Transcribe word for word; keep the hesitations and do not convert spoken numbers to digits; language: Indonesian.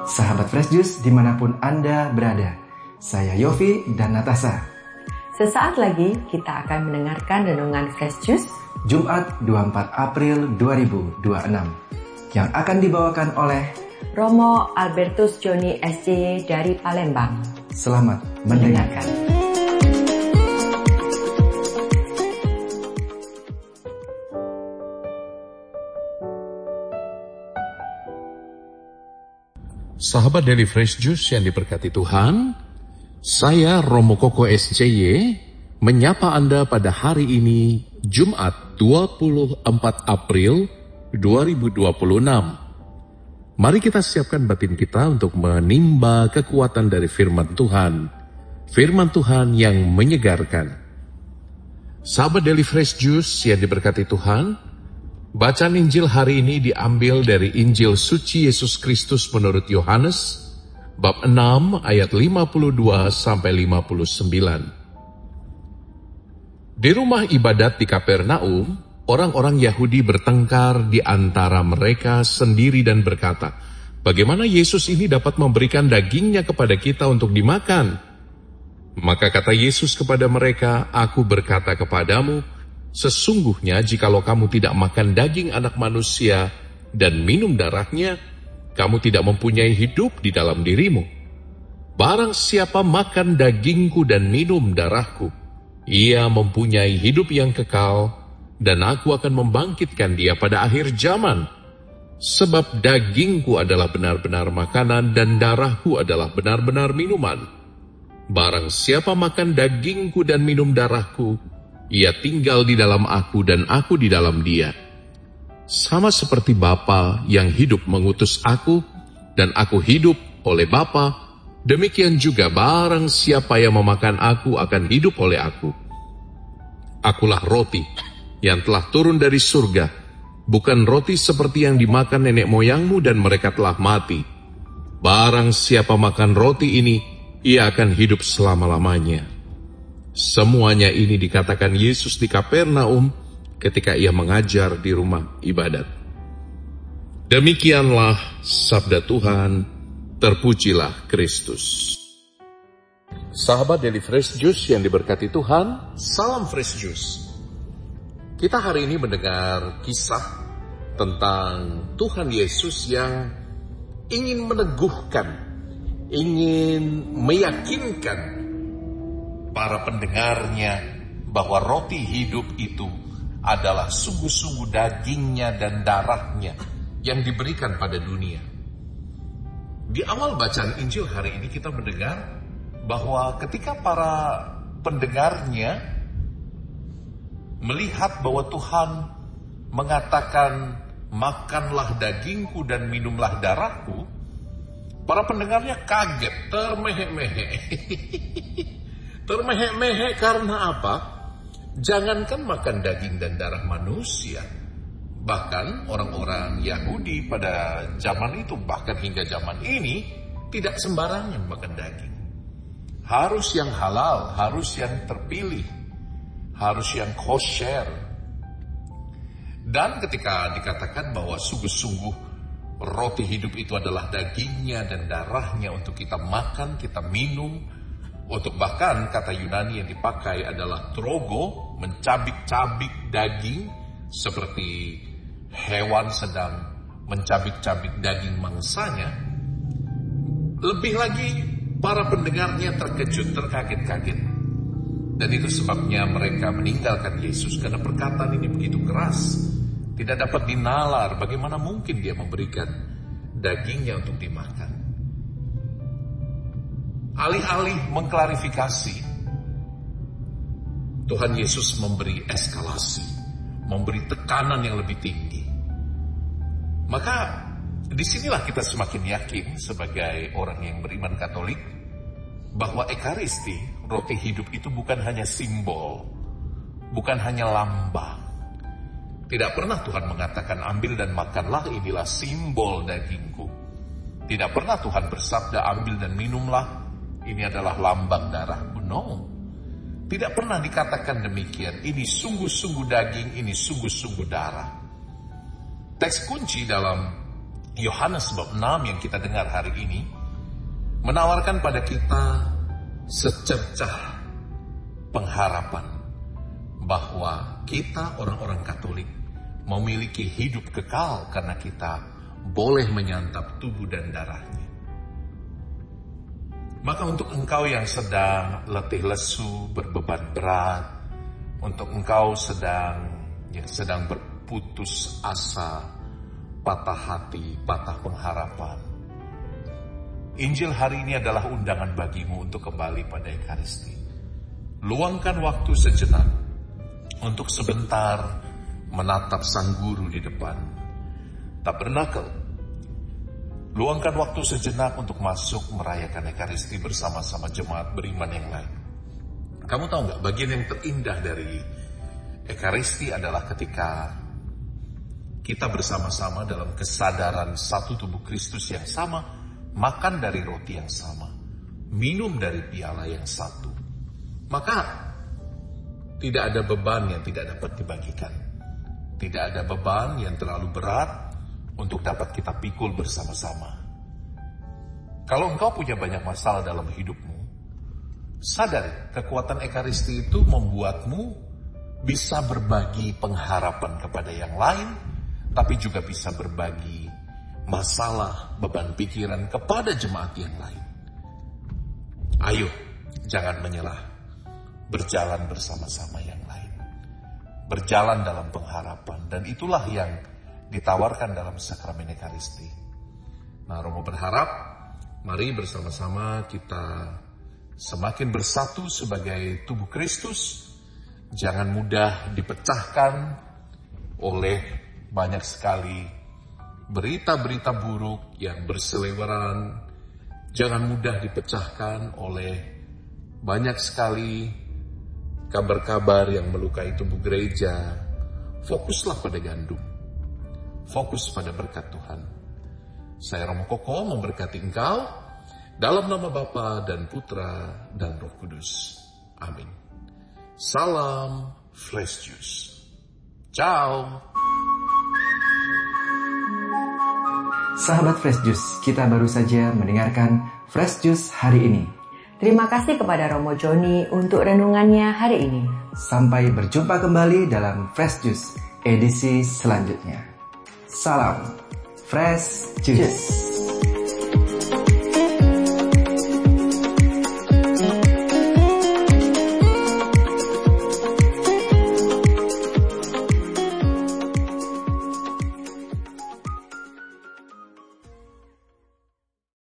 Sahabat Fresh Juice dimanapun Anda berada, saya Yofi dan Natasha. Sesaat lagi kita akan mendengarkan renungan Fresh Juice Jumat dua puluh empat April dua ribu dua puluh enam yang akan dibawakan oleh Romo Albertus Joni S J Y dari Palembang. Selamat mendengarkan. Sahabat Daily Fresh Juice yang diberkati Tuhan, saya Romo Koko S J Y menyapa Anda pada hari ini Jumat dua puluh empat April dua ribu dua puluh enam. Mari kita siapkan batin kita untuk menimba kekuatan dari firman Tuhan. Firman Tuhan yang menyegarkan. Sahabat Daily Fresh Juice yang diberkati Tuhan, bacaan Injil hari ini diambil dari Injil Suci Yesus Kristus menurut Yohanes, bab enam ayat lima puluh dua sampai lima puluh sembilan. Di rumah ibadat di Kapernaum, orang-orang Yahudi bertengkar di antara mereka sendiri dan berkata, "Bagaimana Yesus ini dapat memberikan dagingnya kepada kita untuk dimakan?" Maka kata Yesus kepada mereka, "Aku berkata kepadamu, sesungguhnya jikalau kamu tidak makan daging anak manusia dan minum darahnya, kamu tidak mempunyai hidup di dalam dirimu. Barang siapa makan dagingku dan minum darahku, ia mempunyai hidup yang kekal, dan aku akan membangkitkan dia pada akhir zaman. Sebab dagingku adalah benar-benar makanan dan darahku adalah benar-benar minuman. Barang siapa makan dagingku dan minum darahku, ia tinggal di dalam aku dan aku di dalam dia. Sama seperti Bapa yang hidup mengutus aku, dan aku hidup oleh Bapa, demikian juga barang siapa yang memakan aku akan hidup oleh aku. Akulah roti yang telah turun dari surga, bukan roti seperti yang dimakan nenek moyangmu dan mereka telah mati. Barang siapa makan roti ini, ia akan hidup selama-lamanya." Semuanya ini dikatakan Yesus di Kapernaum ketika ia mengajar di rumah ibadat. Demikianlah sabda Tuhan, terpujilah Kristus. Sahabat Daily Fresh Juice yang diberkati Tuhan, salam Fresh Juice. Kita hari ini mendengar kisah tentang Tuhan Yesus yang ingin meneguhkan, ingin meyakinkan para pendengarnya bahwa roti hidup itu adalah sungguh-sungguh dagingnya dan darahnya yang diberikan pada dunia. Di awal bacaan Injil hari ini kita mendengar bahwa ketika para pendengarnya melihat bahwa Tuhan mengatakan, "Makanlah dagingku dan minumlah darahku," para pendengarnya kaget, termehek-mehek. Termehek-mehek karena apa? Jangankan makan daging dan darah manusia, bahkan orang-orang Yahudi pada zaman itu, bahkan hingga zaman ini, tidak sembarangan makan daging. Harus yang halal, harus yang terpilih, harus yang kosher. Dan ketika dikatakan bahwa sungguh-sungguh roti hidup itu adalah dagingnya dan darahnya untuk kita makan, kita minum, untuk bahkan kata Yunani yang dipakai adalah trogo, mencabik-cabik daging seperti hewan sedang mencabik-cabik daging mangsanya. Lebih lagi para pendengarnya terkejut, terkaget-kaget. Dan itu sebabnya mereka meninggalkan Yesus karena perkataan ini begitu keras. Tidak dapat dinalar, bagaimana mungkin dia memberikan dagingnya untuk dimakan. Alih-alih mengklarifikasi, Tuhan Yesus memberi eskalasi, memberi tekanan yang lebih tinggi. Maka disinilah kita semakin yakin sebagai orang yang beriman Katolik bahwa Ekaristi, roti hidup itu bukan hanya simbol, bukan hanya lambang. Tidak pernah Tuhan mengatakan, "Ambil dan makanlah, inilah simbol dagingku." Tidak pernah Tuhan bersabda, "Ambil dan minumlah, ini adalah lambang darahku." No. Tidak pernah dikatakan demikian. Ini sungguh-sungguh daging, ini sungguh-sungguh darah. Teks kunci dalam Yohanes bab enam yang kita dengar hari ini menawarkan pada kita secercah pengharapan bahwa kita orang-orang Katolik memiliki hidup kekal karena kita boleh menyantap tubuh dan darahnya. Maka untuk engkau yang sedang letih lesu, berbeban berat, untuk engkau sedang yang sedang berputus asa, patah hati, patah pengharapan, Injil hari ini adalah undangan bagimu untuk kembali pada Ekaristi. Luangkan waktu sejenak untuk sebentar menatap Sang Guru di depan tabernakel. Luangkan waktu sejenak untuk masuk merayakan Ekaristi bersama-sama jemaat beriman yang lain. Kamu tahu nggak, bagian yang terindah dari Ekaristi adalah ketika kita bersama-sama dalam kesadaran satu tubuh Kristus yang sama, makan dari roti yang sama, minum dari piala yang satu. Maka tidak ada beban yang tidak dapat dibagikan. Tidak ada beban yang terlalu berat untuk dapat kita pikul bersama-sama. Kalau engkau punya banyak masalah dalam hidupmu, sadari kekuatan Ekaristi itu membuatmu bisa berbagi pengharapan kepada yang lain, tapi juga bisa berbagi masalah, beban pikiran kepada jemaat yang lain. Ayo, jangan menyerah. Berjalan bersama-sama yang lain. Berjalan dalam pengharapan. Dan itulah yang ditawarkan dalam sakramen Ekaristi. Nah, Romo berharap, mari bersama-sama kita semakin bersatu sebagai tubuh Kristus. Jangan mudah dipecahkan oleh banyak sekali berita-berita buruk yang berseliweran. Jangan mudah dipecahkan oleh banyak sekali kabar-kabar yang melukai tubuh gereja. Fokuslah pada gandum. Fokus pada berkat Tuhan. Saya Romo Koko memberkati engkau dalam nama Bapa dan Putra dan Roh Kudus. Amin. Salam Fresh Juice. Ciao. Sahabat Fresh Juice, kita baru saja mendengarkan Fresh Juice hari ini. Terima kasih kepada Romo Joni untuk renungannya hari ini. Sampai berjumpa kembali dalam Fresh Juice edisi selanjutnya. Salam Fresh Juice. Juice.